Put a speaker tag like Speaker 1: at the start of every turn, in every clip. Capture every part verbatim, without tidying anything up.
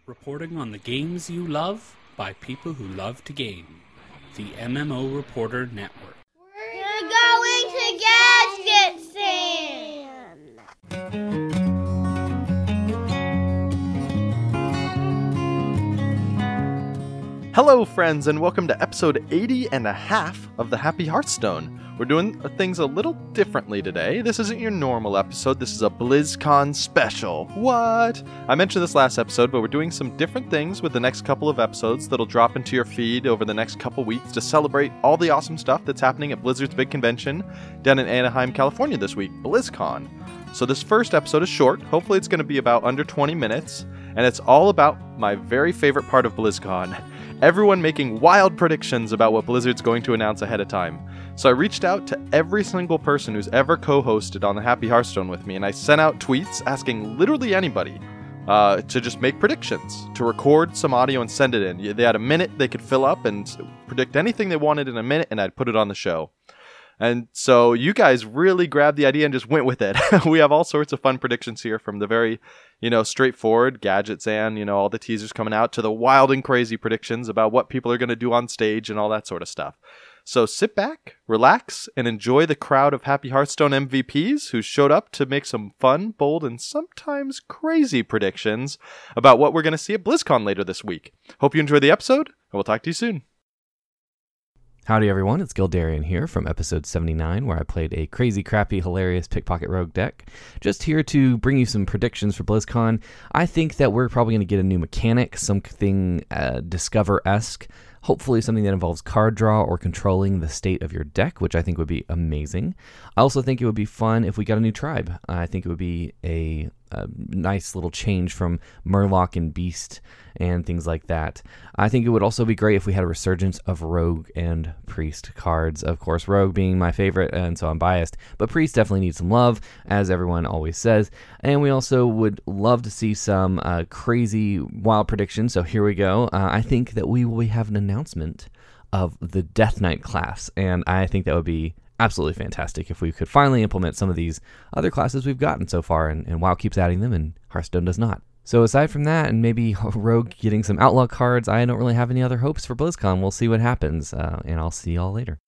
Speaker 1: Reporting on the games you love by people who love to game. The M M O Reporter Network.
Speaker 2: We're going to Gadget Stand!
Speaker 3: Hello friends, and welcome to episode eighty and a half of the Happy Hearthstone. We're doing things a little differently today. This isn't your normal episode, this is a BlizzCon special. What? I mentioned this last episode, but we're doing some different things with the next couple of episodes that'll drop into your feed over the next couple weeks to celebrate all the awesome stuff that's happening at Blizzard's big convention down in Anaheim, California this week, BlizzCon. So this first episode is short, hopefully it's going to be about under twenty minutes, and it's all about my very favorite part of BlizzCon. Everyone making wild predictions about what Blizzard's going to announce ahead of time. So I reached out to every single person who's ever co-hosted on the Happy Hearthstone with me, and I sent out tweets asking literally anybody uh, to just make predictions, to record some audio and send it in. They had a minute they could fill up and predict anything they wanted in a minute, and I'd put it on the show. And so you guys really grabbed the idea and just went with it. We have all sorts of fun predictions here, from the very, you know, straightforward gadgets and, you know, all the teasers coming out, to the wild and crazy predictions about what people are going to do on stage and all that sort of stuff. So sit back, relax, and enjoy the crowd of Happy Hearthstone M V Ps who showed up to make some fun, bold, and sometimes crazy predictions about what we're going to see at BlizzCon later this week. Hope you enjoy the episode, and we'll talk to you soon.
Speaker 4: Howdy everyone, it's Gildarian here from episode seventy-nine, where I played a crazy, crappy, hilarious Pickpocket Rogue deck. Just here to bring you some predictions for BlizzCon. I think that we're probably going to get a new mechanic, something uh, Discover-esque. Hopefully something that involves card draw or controlling the state of your deck, which I think would be amazing. I also think it would be fun if we got a new tribe. I think it would be a, a nice little change from Murloc and Beast and things like that. I think it would also be great if we had a resurgence of Rogue and Priest cards. Of course, Rogue being my favorite, and so I'm biased, but Priest definitely needs some love, as everyone always says. And we also would love to see some uh, crazy, wild predictions, so here we go. Uh, I think that we will have an announcement of the Death Knight class, and I think that would be absolutely fantastic if we could finally implement some of these other classes we've gotten so far, and, and WoW keeps adding them, and Hearthstone does not. So aside from that, and maybe Rogue getting some Outlaw cards, I don't really have any other hopes for BlizzCon. We'll see what happens, uh, and I'll see y'all later.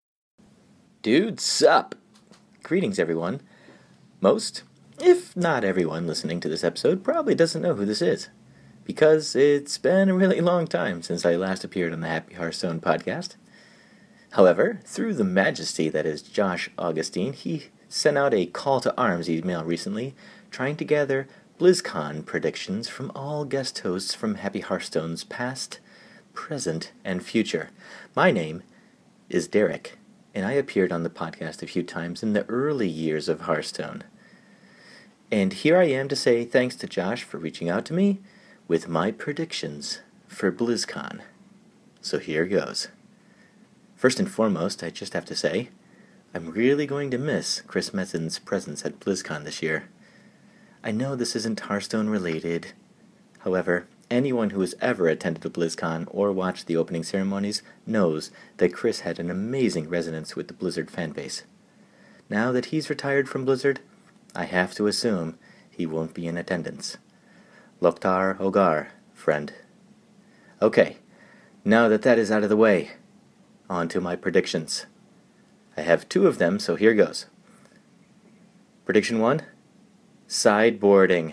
Speaker 5: Dude, sup? Greetings, everyone. Most, if not everyone listening to this episode, probably doesn't know who this is, because it's been a really long time since I last appeared on the Happy Hearthstone podcast. However, through the majesty that is Josh Augustine, he sent out a call to arms email recently, trying to gather BlizzCon predictions from all guest hosts from Happy Hearthstone's past, present, and future. My name is Derek, and I appeared on the podcast a few times in the early years of Hearthstone. And here I am to say thanks to Josh for reaching out to me with my predictions for BlizzCon. So here goes. First and foremost, I just have to say, I'm really going to miss Chris Metzen's presence at BlizzCon this year. I know this isn't Hearthstone related. However, anyone who has ever attended a BlizzCon or watched the opening ceremonies knows that Chris had an amazing resonance with the Blizzard fanbase. Now that he's retired from Blizzard, I have to assume he won't be in attendance. Loktar Ogar, friend. Okay, now that that is out of the way, on to my predictions. I have two of them, so here goes. Prediction one. Sideboarding.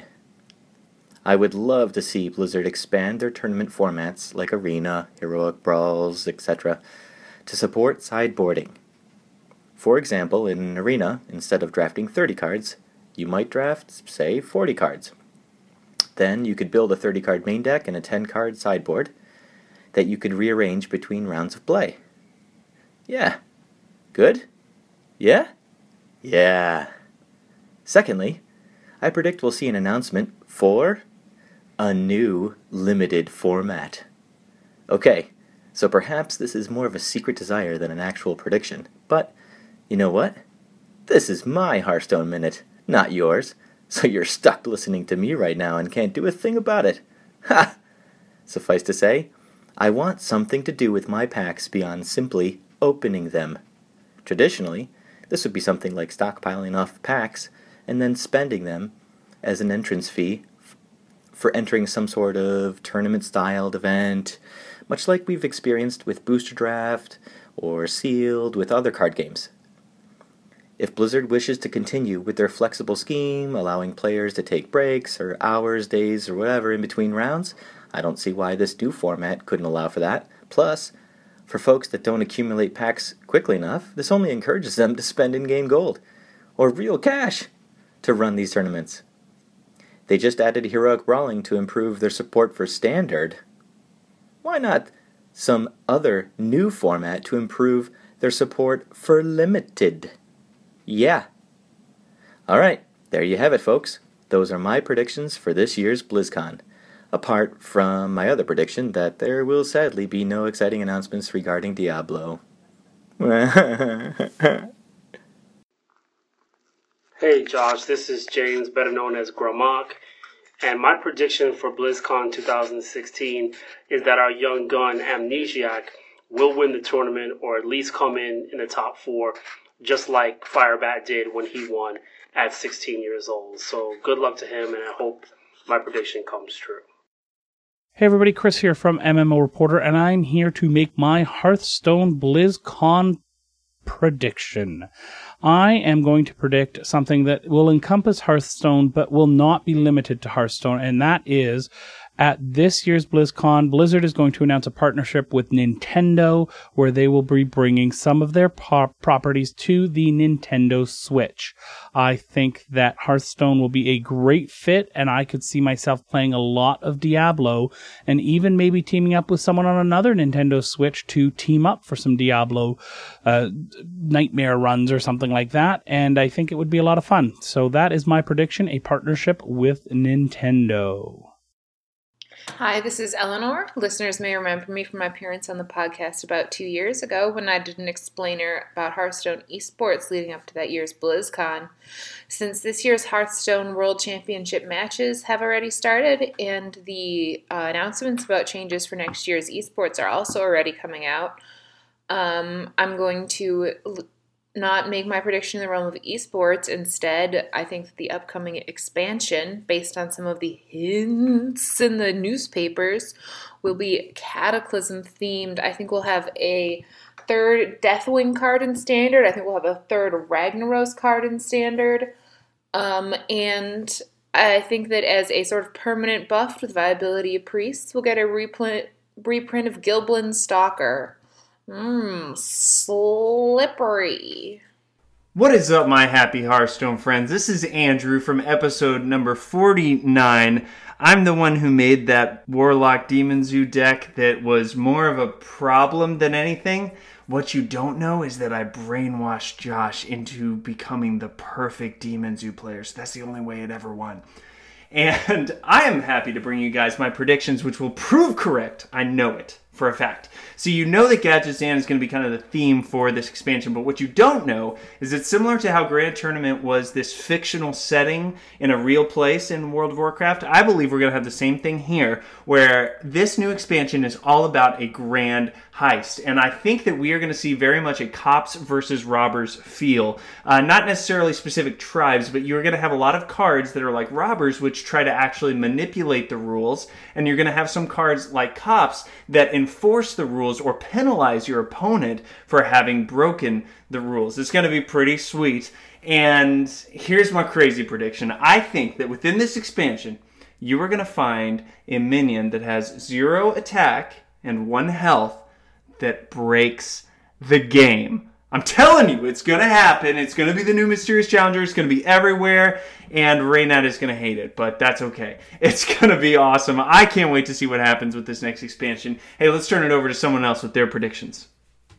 Speaker 5: I would love to see Blizzard expand their tournament formats like Arena, Heroic Brawls, et cetera to support sideboarding. For example, in Arena, instead of drafting thirty cards, you might draft, say, forty cards. Then you could build a thirty-card main deck and a ten-card sideboard that you could rearrange between rounds of play. Yeah. Good? Yeah? Yeah. Secondly, I predict we'll see an announcement for a new limited format. Okay, so perhaps this is more of a secret desire than an actual prediction, but you know what? This is my Hearthstone Minute, not yours, so you're stuck listening to me right now and can't do a thing about it. Ha! Suffice to say, I want something to do with my packs beyond simply opening them. Traditionally, this would be something like stockpiling off packs and then spending them as an entrance fee f- for entering some sort of tournament-styled event, much like we've experienced with Booster Draft or Sealed with other card games. If Blizzard wishes to continue with their flexible scheme, allowing players to take breaks or hours, days, or whatever in between rounds, I don't see why this new format couldn't allow for that. Plus, for folks that don't accumulate packs quickly enough, this only encourages them to spend in-game gold, or real cash, to run these tournaments. They just added Heroic Brawling to improve their support for Standard. Why not some other new format to improve their support for Limited? Yeah. Alright, there you have it, folks. Those are my predictions for this year's BlizzCon. Apart from my other prediction that there will sadly be no exciting announcements regarding Diablo.
Speaker 6: Hey Josh, this is James, better known as Gromok, and my prediction for BlizzCon twenty sixteen is that our young gun Amnesiac will win the tournament or at least come in in the top four, just like Firebat did when he won at sixteen years old. So good luck to him, and I hope my prediction comes true.
Speaker 1: Hey everybody, Chris here from M M O Reporter, and I'm here to make my Hearthstone BlizzCon prediction. I am going to predict something that will encompass Hearthstone, but will not be limited to Hearthstone, and that is, at this year's BlizzCon, Blizzard is going to announce a partnership with Nintendo, where they will be bringing some of their pop- properties to the Nintendo Switch. I think that Hearthstone will be a great fit, and I could see myself playing a lot of Diablo, and even maybe teaming up with someone on another Nintendo Switch to team up for some Diablo uh, nightmare runs or something like that, and I think it would be a lot of fun. So that is my prediction, a partnership with Nintendo.
Speaker 7: Hi, this is Eleanor. Listeners may remember me from my appearance on the podcast about two years ago when I did an explainer about Hearthstone esports leading up to that year's BlizzCon. Since this year's Hearthstone World Championship matches have already started and the uh, announcements about changes for next year's esports are also already coming out, um, I'm going to l- not make my prediction in the realm of esports. Instead, I think that the upcoming expansion, based on some of the hints in the newspapers, will be Cataclysm themed. I think we'll have a third Deathwing card in Standard. I think we'll have a third Ragnaros card in Standard. Um, and I think that as a sort of permanent buff with Viability of Priests, we'll get a reprint, reprint of Gilblin Stalker. Mmm, slippery.
Speaker 8: What is up, my happy Hearthstone friends? This is Andrew from episode number forty-nine. I'm the one who made that Warlock Demon Zoo deck that was more of a problem than anything. What you don't know is that I brainwashed Josh into becoming the perfect Demon Zoo player, so that's the only way it ever won. And I am happy to bring you guys my predictions, which will prove correct. I know it for a fact. So you know that Gadgetzan is going to be kind of the theme for this expansion, but what you don't know is that similar to how Grand Tournament was this fictional setting in a real place in World of Warcraft, I believe we're going to have the same thing here, where this new expansion is all about a grand heist. And I think that we are going to see very much a cops versus robbers feel. Uh, not necessarily specific tribes, but you're going to have a lot of cards that are like robbers, which try to actually manipulate the rules. And you're going to have some cards like cops that enforce the rules or penalize your opponent for having broken the rules. It's going to be pretty sweet. And here's my crazy prediction. I think that within this expansion, you are going to find a minion that has zero attack and one health that breaks the game. I'm telling you, it's going to happen. It's going to be the new Mysterious Challenger. It's going to be everywhere. And Reynad is going to hate it, but that's okay. It's going to be awesome. I can't wait to see what happens with this next expansion. Hey, let's turn it over to someone else with their predictions.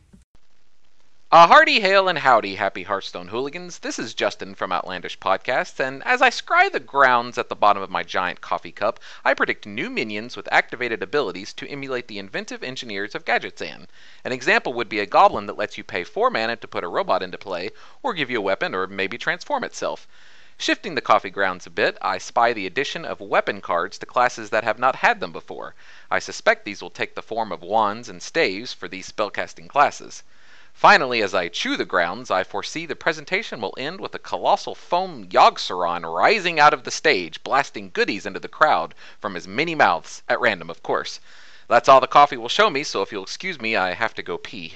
Speaker 9: A hearty hail and howdy, happy Hearthstone hooligans. This is Justin from Outlandish Podcasts, and as I scry the grounds at the bottom of my giant coffee cup, I predict new minions with activated abilities to emulate the inventive engineers of Gadgetzan. An example would be a goblin that lets you pay four mana to put a robot into play, or give you a weapon, or maybe transform itself. Shifting the coffee grounds a bit, I spy the addition of weapon cards to classes that have not had them before. I suspect these will take the form of wands and staves for these spellcasting classes. Finally, as I chew the grounds, I foresee the presentation will end with a colossal foam Yogg-Saron rising out of the stage, blasting goodies into the crowd from his many mouths, at random, of course. That's all the coffee will show me, so if you'll excuse me, I have to go pee.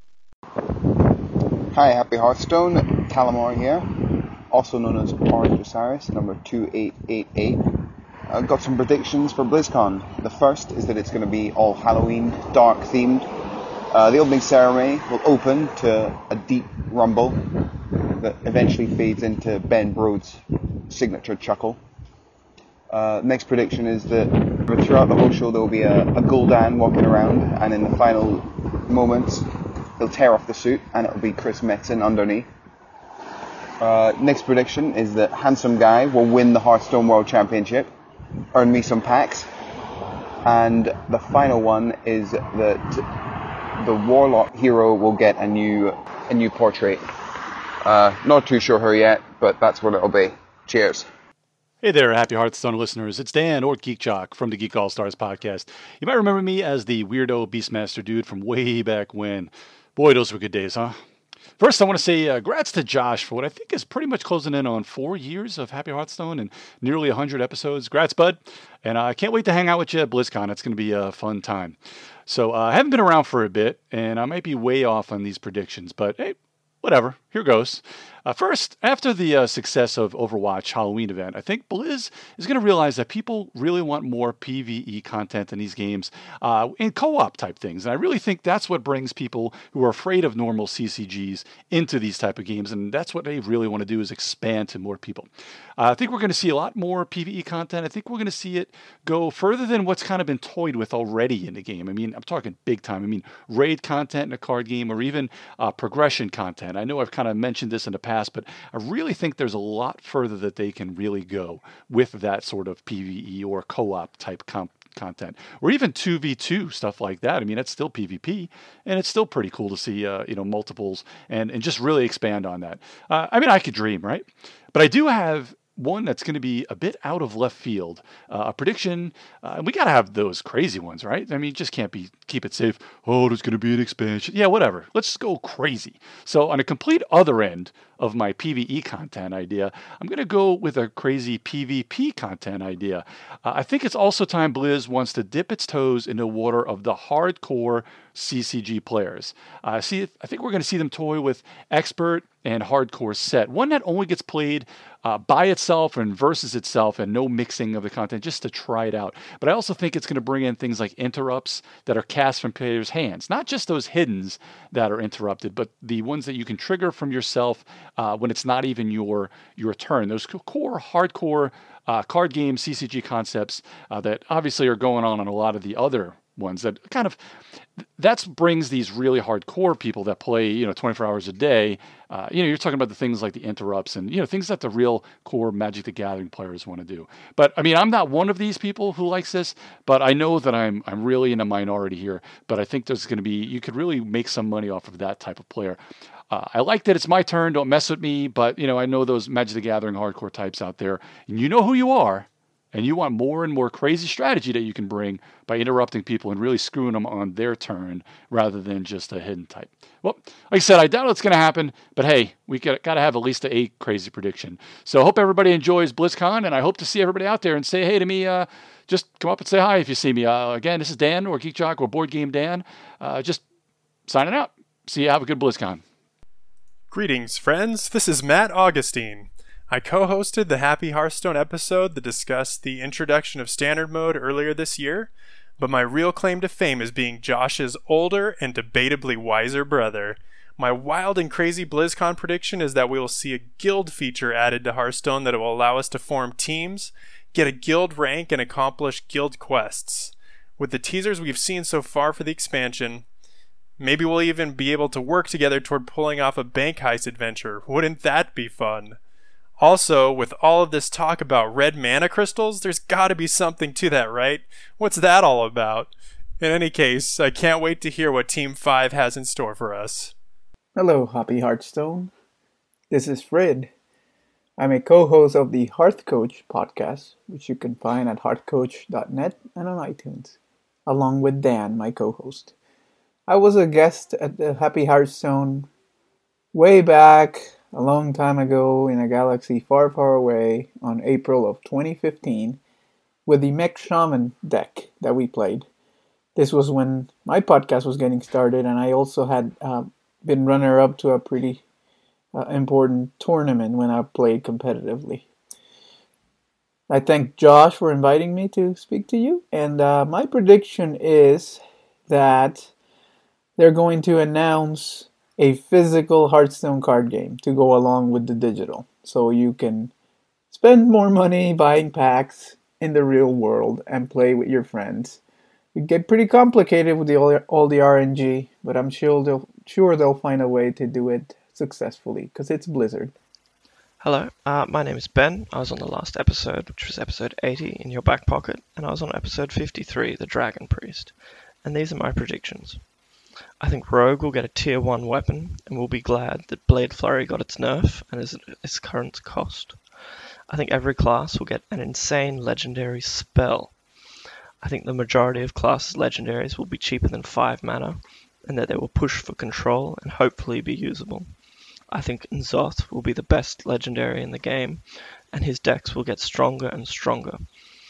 Speaker 10: Hi, Happy Hearthstone, Calamar here, also known as Orange Osiris, number two eight eight eight. I've got some predictions for BlizzCon. The first is that it's going to be all Halloween, dark themed. Uh, the opening ceremony will open to a deep rumble that eventually fades into Ben Brode's signature chuckle. Uh, next prediction is that throughout the whole show there will be a, a Gul'dan walking around, and in the final moments he'll tear off the suit and it'll be Chris Metzen underneath. Uh, next prediction is that Handsome Guy will win the Hearthstone World Championship, earn me some packs. And the final one is that the Warlock hero will get a new a new portrait. Uh, not too sure her yet, but that's what it'll be. Cheers.
Speaker 11: Hey there, Happy Hearthstone listeners. It's Dan, or Geek Jock, from the Geek All-Stars podcast. You might remember me as the weirdo Beastmaster dude from way back when. Boy, those were good days, huh? First, I want to say uh, congrats to Josh for what I think is pretty much closing in on four years of Happy Hearthstone and nearly one hundred episodes. Congrats, bud. And uh, I can't wait to hang out with you at BlizzCon. It's going to be a fun time. So uh, I haven't been around for a bit, and I might be way off on these predictions, but hey, whatever. Here goes. Uh, first, after the uh, success of Overwatch Halloween event, I think Blizz is going to realize that people really want more PvE content in these games uh, and co-op type things. And I really think that's what brings people who are afraid of normal C C Gs into these type of games. And that's what they really want to do, is expand to more people. Uh, I think we're going to see a lot more PvE content. I think we're going to see it go further than what's kind of been toyed with already in the game. I mean, I'm talking big time. I mean, raid content in a card game, or even uh, progression content. I know I've kind of mentioned this in the past, but I really think there's a lot further that they can really go with that sort of PvE or co-op type comp content, or even two v two stuff like that. I mean, that's still PvP, and it's still pretty cool to see, uh, you know, multiples and, and just really expand on that. Uh, I mean, I could dream, right? But I do have one that's going to be a bit out of left field, uh, a prediction. Uh, we got to have those crazy ones, right? I mean, just can't be, keep it safe. Oh, there's going to be an expansion. Yeah, whatever. Let's go crazy. So on a complete other end of my PvE content idea, I'm going to go with a crazy PvP content idea. Uh, I think it's also time Blizz wants to dip its toes in the water of the hardcore C C G players. Uh, see, I think we're going to see them toy with expert and hardcore set, one that only gets played uh, by itself and versus itself, and no mixing of the content, just to try it out. But I also think it's going to bring in things like interrupts that are cast from players' hands, not just those hiddens that are interrupted, but the ones that you can trigger from yourself uh, when it's not even your your turn. Those core hardcore uh, card game C C G concepts uh, that obviously are going on on a lot of the other ones that kind of that brings these really hardcore people that play, you know, twenty-four hours a day. Uh, you know, you're talking about the things like the interrupts and, you know, things that the real core Magic the Gathering players want to do. But I mean, I'm not one of these people who likes this, but I know that I'm I'm really in a minority here. But I think there's going to be, you could really make some money off of that type of player. Uh, I like that it's my turn. Don't mess with me. But, you know, I know those Magic the Gathering hardcore types out there, and you know who you are. And you want more and more crazy strategy that you can bring by interrupting people and really screwing them on their turn rather than just a hidden type. Well, like I said, I doubt it's going to happen, but hey, we got to have at least a crazy prediction. So I hope everybody enjoys BlizzCon, and I hope to see everybody out there and say hey to me. Uh, just come up and say hi if you see me. Uh, again, this is Dan, or Geek Jock, or Board Game Dan. Uh, just signing out. See you. Have a good BlizzCon.
Speaker 12: Greetings, friends. This is Matt Augustine. I co-hosted the Happy Hearthstone episode that discussed the introduction of Standard Mode earlier this year, but my real claim to fame is being Josh's older and debatably wiser brother. My wild and crazy BlizzCon prediction is that we will see a guild feature added to Hearthstone that will allow us to form teams, get a guild rank, and accomplish guild quests. With the teasers we've seen so far for the expansion, maybe we'll even be able to work together toward pulling off a bank heist adventure. Wouldn't that be fun? Also, with all of this talk about red mana crystals, there's gotta be something to that, right? What's that all about? In any case, I can't wait to hear what Team five has in store for us.
Speaker 13: Hello, Happy Hearthstone. This is Fred. I'm a co-host of the Hearth Coach podcast, which you can find at hearth coach dot net and on iTunes, along with Dan, my co-host. I was a guest at the Happy Hearthstone way back a long time ago in a galaxy far, far away on April of twenty fifteen with the Mech Shaman deck that we played. This was when my podcast was getting started, and I also had uh, been runner-up to a pretty uh, important tournament when I played competitively. I thank Josh for inviting me to speak to you, and uh, my prediction is that they're going to announce a physical Hearthstone card game to go along with the digital, so you can spend more money buying packs in the real world and play with your friends. It get pretty complicated with the all, all the R N G, but I'm sure they'll sure they'll find a way to do it successfully because it's Blizzard.
Speaker 14: Hello, uh, my name is Ben. I was on the last episode, which was episode eighty, in your back pocket, and I was on episode fifty-three, the Dragon Priest. And these are my predictions. I think Rogue will get a tier one weapon, and will be glad that Blade Flurry got its nerf and is at its current cost. I think every class will get an insane legendary spell. I think the majority of classes' legendaries will be cheaper than five mana, and that they will push for control and hopefully be usable. I think N'Zoth will be the best legendary in the game, and his decks will get stronger and stronger.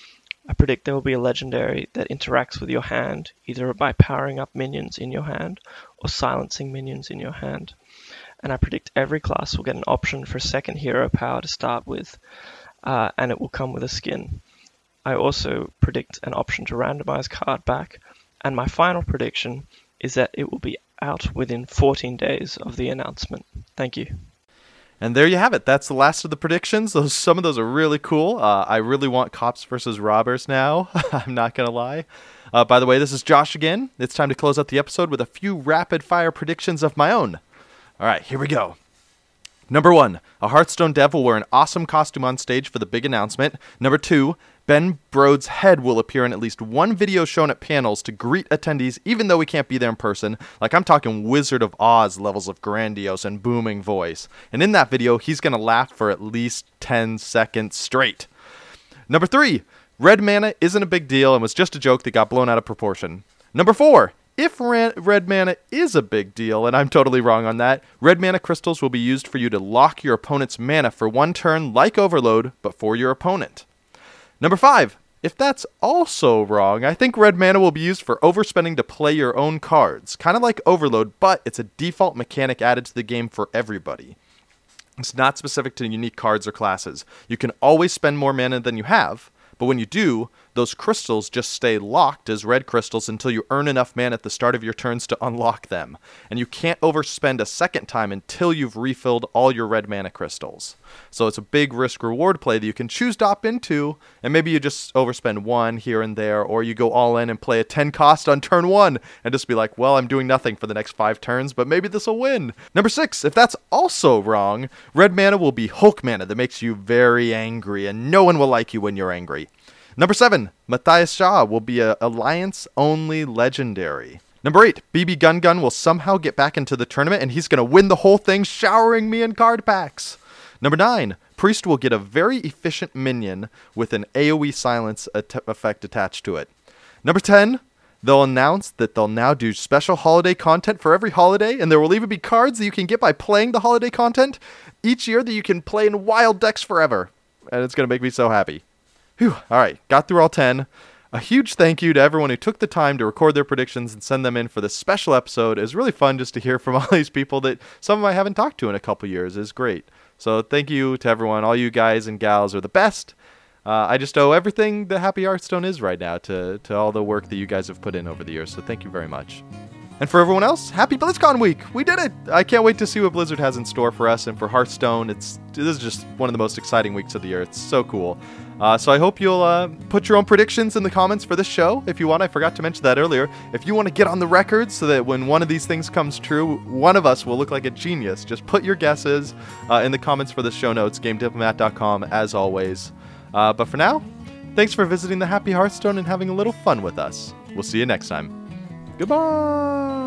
Speaker 14: I predict there will be a legendary that interacts with your hand, either by powering up minions in your hand, or silencing minions in your hand. And I predict every class will get an option for second hero power to start with, uh, and it will come with a skin. I also predict an option to randomize card back, and my final prediction is that it will be out within fourteen days of the announcement. Thank you.
Speaker 3: And there you have it. That's the last of the predictions. Those some of those are really cool. Uh, I really want cops versus robbers now. I'm not going to lie. Uh, by the way, this is Josh again. It's time to close out the episode with a few rapid-fire predictions of my own. All right, here we go. Number one, a Hearthstone dev will wear an awesome costume on stage for the big announcement. Number two, Ben Brode's head will appear in at least one video shown at panels to greet attendees, even though we can't be there in person. Like, I'm talking Wizard of Oz levels of grandiose and booming voice. And in that video, he's going to laugh for at least ten seconds straight. Number three, red mana isn't a big deal and was just a joke that got blown out of proportion. Number four, if red mana is a big deal, and I'm totally wrong on that, red mana crystals will be used for you to lock your opponent's mana for one turn like Overload, but for your opponent. Number five, if that's also wrong, I think red mana will be used for overspending to play your own cards. Kind of like Overload, but it's a default mechanic added to the game for everybody. It's not specific to unique cards or classes. You can always spend more mana than you have, but when you do, those crystals just stay locked as red crystals until you earn enough mana at the start of your turns to unlock them. And you can't overspend a second time until you've refilled all your red mana crystals. So it's a big risk-reward play that you can choose to opt into, and maybe you just overspend one here and there, or you go all in and play a ten cost on turn one, and just be like, well, I'm doing nothing for the next five turns, but maybe this will win. Number six, if that's also wrong, red mana will be Hulk mana that makes you very angry, and no one will like you when you're angry. Number seven, Matthias Shaw will be a Alliance-only legendary. Number eight, B B Gun Gun will somehow get back into the tournament, and he's going to win the whole thing, showering me in card packs. Number nine, Priest will get a very efficient minion with an AoE silence at- effect attached to it. Number ten, they'll announce that they'll now do special holiday content for every holiday, and there will even be cards that you can get by playing the holiday content each year that you can play in wild decks forever. And it's going to make me so happy. Whew, all right, got through all ten. A huge thank you to everyone who took the time to record their predictions and send them in for this special episode. It was really fun just to hear from all these people that some of them I haven't talked to in a couple years. It's great. So thank you to everyone. All you guys and gals are the best. Uh, I just owe everything the Happy Hearthstone is right now to, to all the work that you guys have put in over the years. So thank you very much. And for everyone else, happy BlizzCon week! We did it! I can't wait to see what Blizzard has in store for us and for Hearthstone. It's this is just one of the most exciting weeks of the year. It's so cool. Uh, so I hope you'll uh, put your own predictions in the comments for this show if you want. I forgot to mention that earlier. If you want to get on the record so that when one of these things comes true, one of us will look like a genius, just put your guesses uh, in the comments for the show notes, game diplomat dot com, as always. Uh, but for now, thanks for visiting the Happy Hearthstone and having a little fun with us. We'll see you next time. Goodbye!